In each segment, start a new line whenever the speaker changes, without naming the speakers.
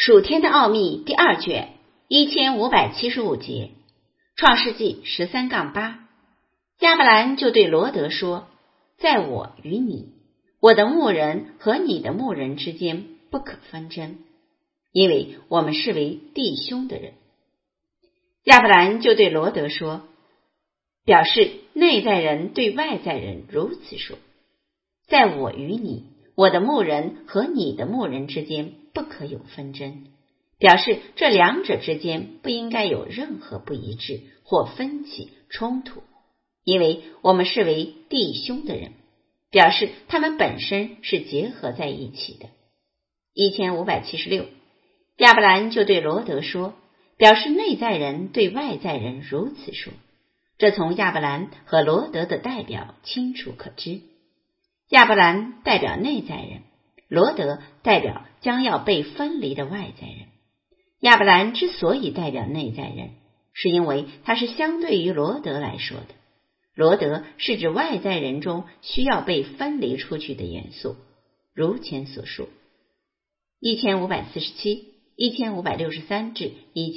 属天的奥秘第二卷1575节，创世纪13-8。亚伯兰就对罗得说，在我与你，我的牧人和你的牧人之间不可纷争，因为我们是为弟兄的人。亚伯兰就对罗得说，表示内在人对外在人如此说，在我与你，我的牧人和你的牧人之间不可有纷争，表示这两者之间不应该有任何不一致或分歧冲突，因为我们是为弟兄的人，表示他们本身是结合在一起的。1576，亚伯兰就对罗得说，表示内在人对外在人如此说，这从亚伯兰和罗得的代表清楚可知。亚伯兰代表内在人，罗得代表将要被分离的外在人。亚伯兰之所以代表内在人，是因为他是相对于罗得来说的。罗得是指外在人中需要被分离出去的元素，如前所述。1547、1563至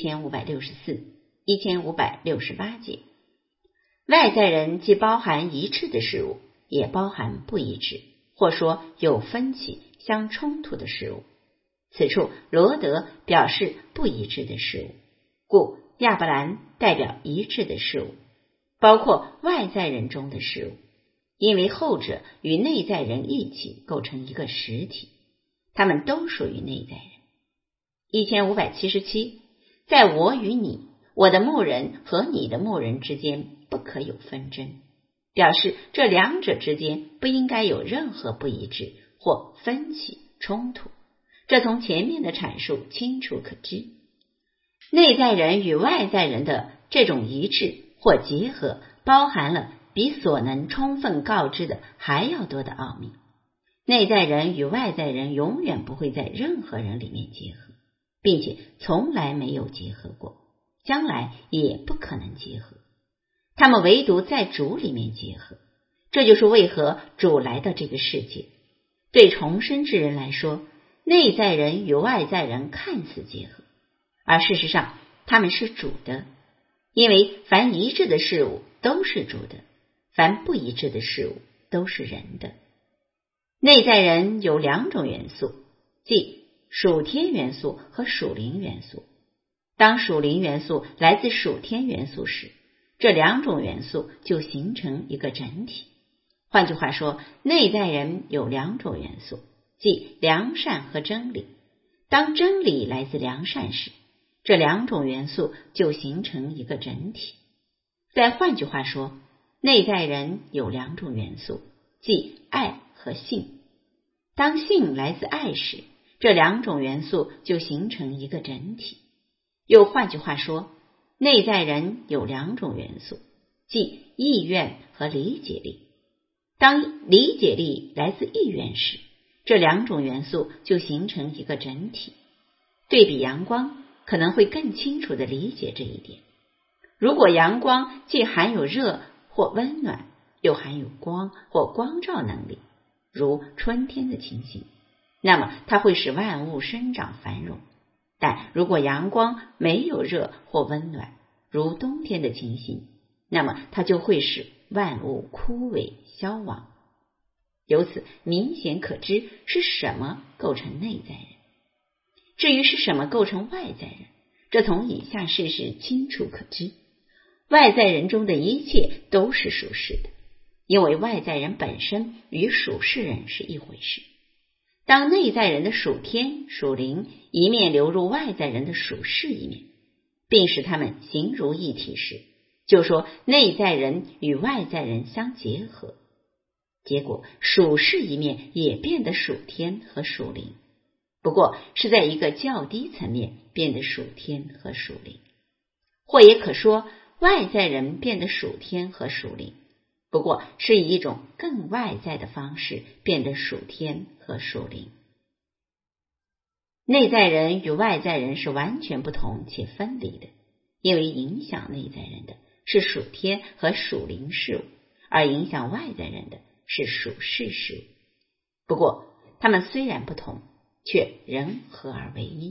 1564、1568节。外在人既包含一致的事物，也包含不一致，或说有分歧相冲突的事物。此处罗得表示不一致的事物，故亚伯兰代表一致的事物，包括外在人中的事物，因为后者与内在人一起构成一个实体，他们都属于内在人。1577，在我与你，我的牧人和你的牧人之间不可有纷争，表示这两者之间不应该有任何不一致或分歧冲突，这从前面的阐述清楚可知。内在人与外在人的这种一致或结合，包含了比所能充分告知的还要多的奥秘。内在人与外在人永远不会在任何人里面结合，并且从来没有结合过，将来也不可能结合，他们唯独在主里面结合。这就是为何主来到这个世界。对重生之人来说，内在人与外在人看似结合，而事实上他们是主的，因为凡一致的事物都是主的，凡不一致的事物都是人的。内在人有两种元素，即属天元素和属灵元素。当属灵元素来自属天元素时，这两种元素就形成一个整体。换句话说，内在人有两种元素，即良善和真理。当真理来自良善时，这两种元素就形成一个整体。再换句话说，内在人有两种元素，即爱和性。当性来自爱时，这两种元素就形成一个整体。又换句话说，内在人有两种元素，即意愿和理解力。当理解力来自意愿时，这两种元素就形成一个整体。对比阳光，可能会更清楚地理解这一点。如果阳光既含有热或温暖，又含有光或光照能力，如春天的情形，那么它会使万物生长繁荣。但如果阳光没有热或温暖，如冬天的情形，那么它就会使万物枯萎消亡。由此明显可知是什么构成内在人。至于是什么构成外在人，这从以下事实清楚可知。外在人中的一切都是属世的，因为外在人本身与属世人是一回事。当内在人的属天、属灵一面流入外在人的属世一面，并使他们形如一体时，就说内在人与外在人相结合。结果属世一面也变得属天和属灵，不过是在一个较低层面变得属天和属灵。或也可说外在人变得属天和属灵，不过是以一种更外在的方式变得属天和属灵。内在人与外在人是完全不同且分离的，因为影响内在人的是属天和属灵事物，而影响外在人的是属世事物。不过他们虽然不同，却仍合而为一，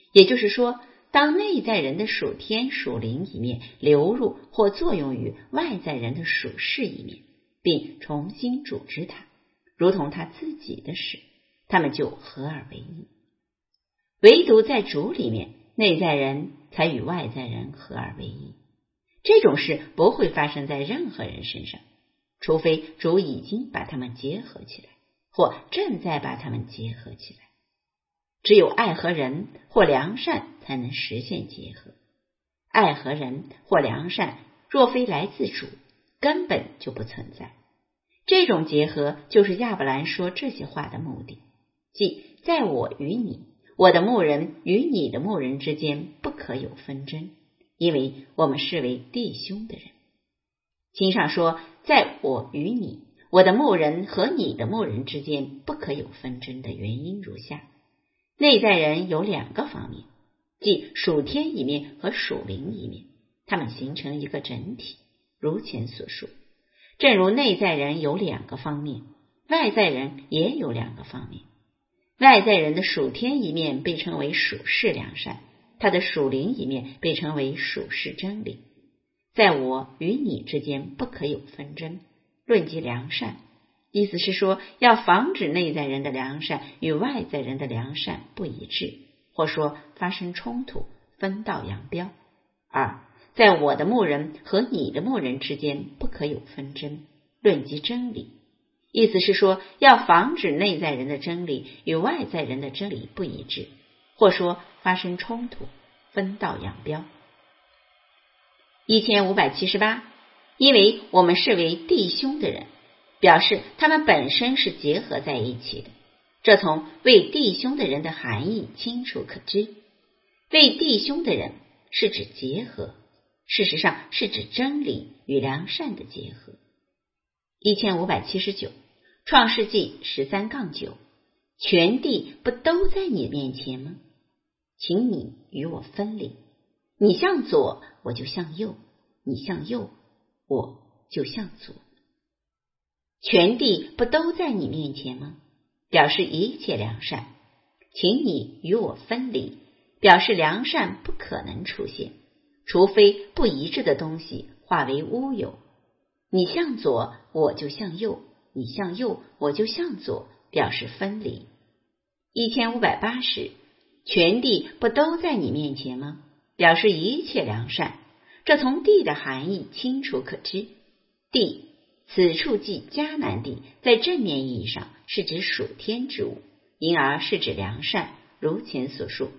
也就是说，当内在人的属天属灵一面流入或作用于外在人的属世一面，并重新组织它，如同他自己的时，他们就合而为一。唯独在主里面，内在人才与外在人合而为一。这种事不会发生在任何人身上，除非主已经把他们结合起来，或正在把他们结合起来。只有爱和人或良善才能实现结合。爱和人或良善若非来自主，根本就不存在。这种结合就是亚伯兰说这些话的目的，即在我与你，我的牧人与你的牧人之间不可有纷争，因为我们是为弟兄的人。经上说，在我与你，我的牧人和你的牧人之间不可有纷争的原因如下：内在人有两个方面，即属天一面和属灵一面，它们形成一个整体，如前所述。正如内在人有两个方面，外在人也有两个方面。外在人的属天一面被称为属世良善，他的属灵一面被称为属世真理。在我与你之间不可有纷争，论及良善，意思是说要防止内在人的良善与外在人的良善不一致，或说发生冲突，分道扬镳。二，在我的牧人和你的牧人之间不可有纷争，论及真理，意思是说要防止内在人的真理与外在人的真理不一致，或说发生冲突，分道扬镳。1578，因为我们是为弟兄的人，表示他们本身是结合在一起的。这从为弟兄的人的含义清楚可知。为弟兄的人是指结合，事实上是指真理与良善的结合。1579，创世纪13-9，全地不都在你面前吗？请你与我分离，你向左，我就向右；你向右，我就向左。全地不都在你面前吗？表示一切良善。请你与我分离，表示良善不可能出现，除非不一致的东西化为乌有。你向左，我就向右；你向右，我就向左，表示分离。1580，全地不都在你面前吗？表示一切良善。这从地的含义清楚可知。地，此处即迦南地，在正面意义上是指属天之物，因而是指良善，如前所述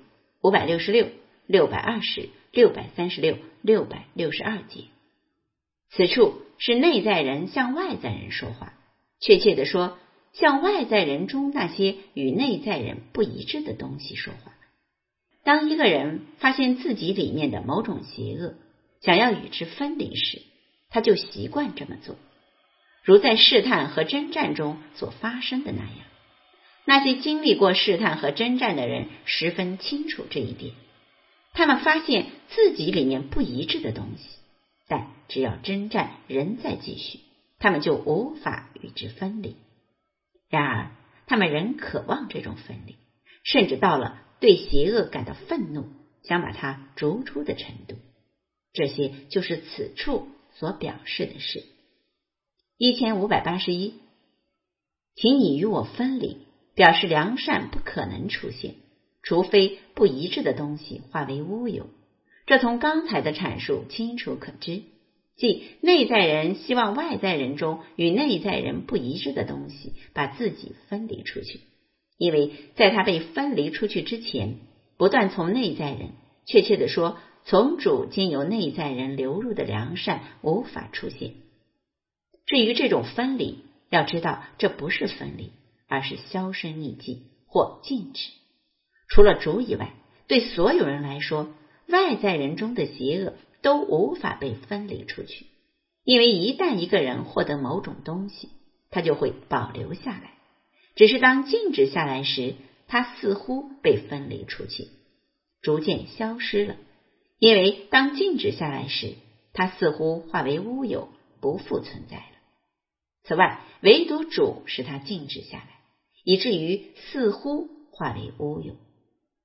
566、620、636、662节。此处是内在人向外在人说话，确切地说，向外在人中那些与内在人不一致的东西说话。当一个人发现自己里面的某种邪恶，想要与之分离时，他就习惯这么做，如在试探和征战中所发生的那样。那些经历过试探和征战的人十分清楚这一点，他们发现自己里面不一致的东西，但只要征战仍在继续，他们就无法与之分离。然而他们仍渴望这种分离，甚至到了对邪恶感到愤怒，想把它逐出的程度。这些就是此处所表示的事。1581，请你与我分离，表示良善不可能出现，除非不一致的东西化为乌有。这从刚才的阐述清楚可知，即内在人希望外在人中与内在人不一致的东西把自己分离出去，因为在他被分离出去之前，不断从内在人，确切地说从主经由内在人流入的良善无法出现。至于这种分离，要知道这不是分离，而是销声匿迹或禁止。除了主以外，对所有人来说，外在人中的邪恶都无法被分离出去，因为一旦一个人获得某种东西，他就会保留下来，只是当禁止下来时，他似乎被分离出去，逐渐消失了。因为当禁止下来时，它似乎化为乌有，不复存在了。此外，唯独主使它禁止下来，以至于似乎化为乌有。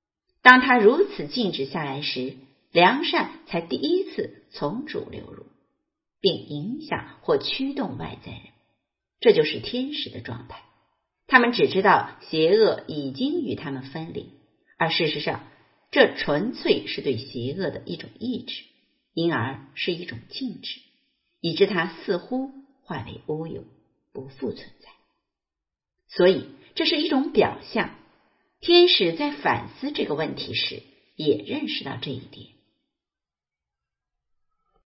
当它如此静止下来时，良善才第一次从主流入，并影响或驱动外在人。这就是天使的状态。他们只知道邪恶已经与他们分离，而事实上，这纯粹是对邪恶的一种抑制，因而是一种禁止，以致它似乎化为乌有，不复存在。所以，这是一种表象。天使在反思这个问题时，也认识到这一点。